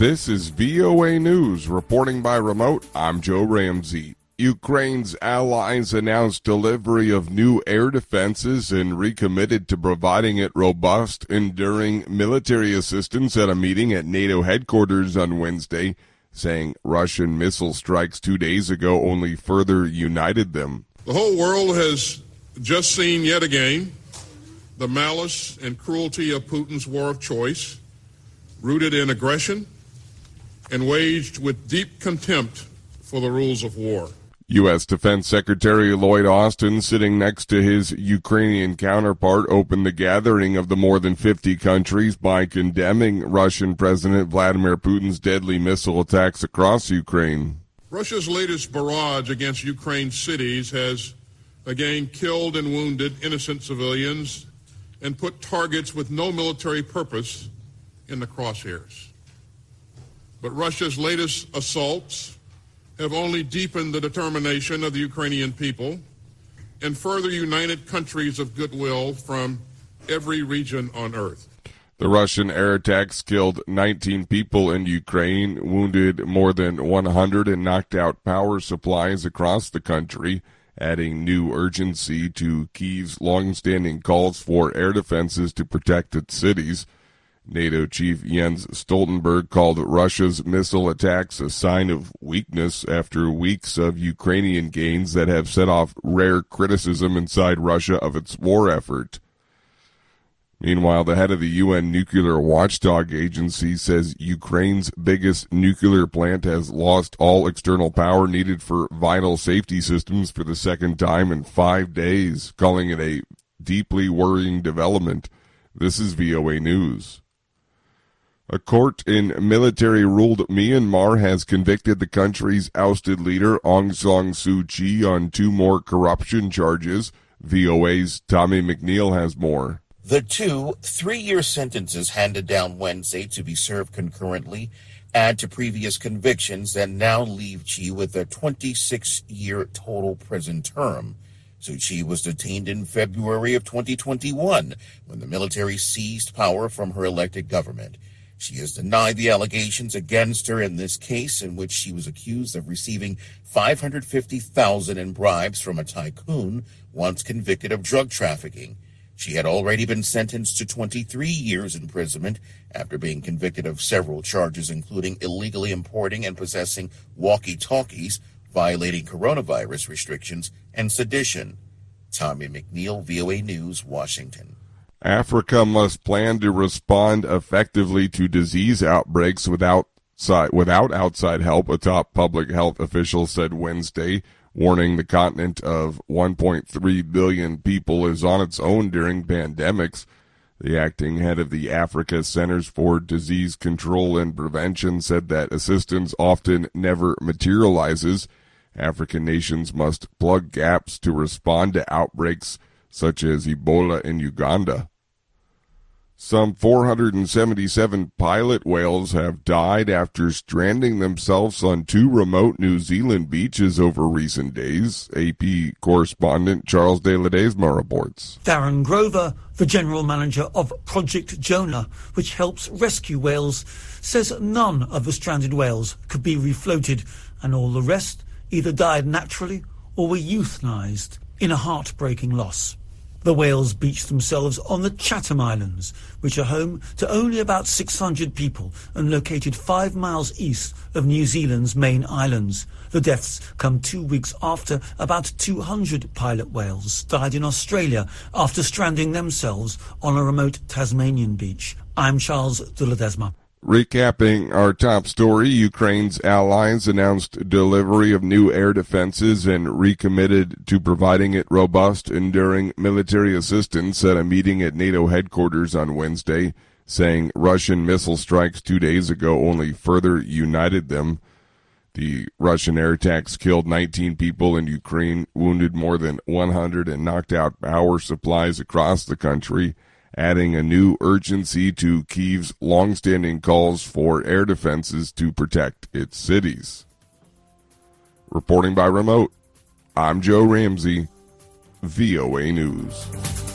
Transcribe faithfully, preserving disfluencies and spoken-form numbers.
This is V O A News. Reporting by remote, I'm Joe Ramsey. Ukraine's allies announced delivery of new air defenses and recommitted to providing it robust, enduring military assistance at a meeting at NATO headquarters on Wednesday, saying Russian missile strikes two days ago only further united them. The whole world has just seen yet again the malice and cruelty of Putin's war of choice, rooted in aggression and waged with deep contempt for the rules of war. U S. Defense Secretary Lloyd Austin, sitting next to his Ukrainian counterpart, opened the gathering of the more than fifty countries by condemning Russian President Vladimir Putin's deadly missile attacks across Ukraine. Russia's latest barrage against Ukraine's cities has again killed and wounded innocent civilians and put targets with no military purpose in the crosshairs. But Russia's latest assaults have only deepened the determination of the Ukrainian people and further united countries of goodwill from every region on earth. The Russian air attacks killed nineteen people in Ukraine, wounded more than one hundred, and knocked out power supplies across the country, adding new urgency to Kyiv's long-standing calls for air defenses to protect its cities. NATO chief Jens Stoltenberg called Russia's missile attacks a sign of weakness after weeks of Ukrainian gains that have set off rare criticism inside Russia of its war effort. Meanwhile, the head of the U N Nuclear Watchdog Agency says Ukraine's biggest nuclear plant has lost all external power needed for vital safety systems for the second time in five days, calling it a deeply worrying development. This is V O A News. A court in military-ruled Myanmar has convicted the country's ousted leader Aung San Suu Kyi on two more corruption charges. V O A's Tommy McNeil has more. The two three-year sentences handed down Wednesday to be served concurrently add to previous convictions that now leave Kyi with a twenty-six-year total prison term. Suu Kyi was detained in February of twenty twenty-one when the military seized power from her elected government. She has denied the allegations against her in this case, in which she was accused of receiving five hundred fifty thousand dollars in bribes from a tycoon once convicted of drug trafficking. She had already been sentenced to twenty-three years imprisonment after being convicted of several charges, including illegally importing and possessing walkie-talkies, violating coronavirus restrictions, and sedition. Tommy McNeil, V O A News, Washington. Africa must plan to respond effectively to disease outbreaks without, without outside help, a top public health official said Wednesday, warning the continent of one point three billion people is on its own during pandemics. The acting head of the Africa Centers for Disease Control and Prevention said that assistance often never materializes. African nations must plug gaps to respond to outbreaks such as Ebola in Uganda. Some four hundred seventy-seven pilot whales have died after stranding themselves on two remote New Zealand beaches over recent days. A P correspondent Charles de Ledesma reports. Darren Grover, the general manager of Project Jonah, which helps rescue whales, says none of the stranded whales could be refloated, and all the rest either died naturally or were euthanized in a heartbreaking loss. The whales beached themselves on the Chatham Islands, which are home to only about six hundred people and located five miles east of New Zealand's main islands. The deaths come two weeks after about two hundred pilot whales died in Australia after stranding themselves on a remote Tasmanian beach. I'm Charles de Ledesma. Recapping our top story, Ukraine's allies announced delivery of new air defenses and recommitted to providing it robust, enduring military assistance at a meeting at NATO headquarters on Wednesday, saying Russian missile strikes two days ago only further united them. The Russian air attacks killed nineteen people in Ukraine, wounded more than one hundred, and knocked out power supplies across the country, adding a new urgency to Kyiv's long-standing calls for air defenses to protect its cities. Reporting by remote, I'm Joe Ramsey, V O A News.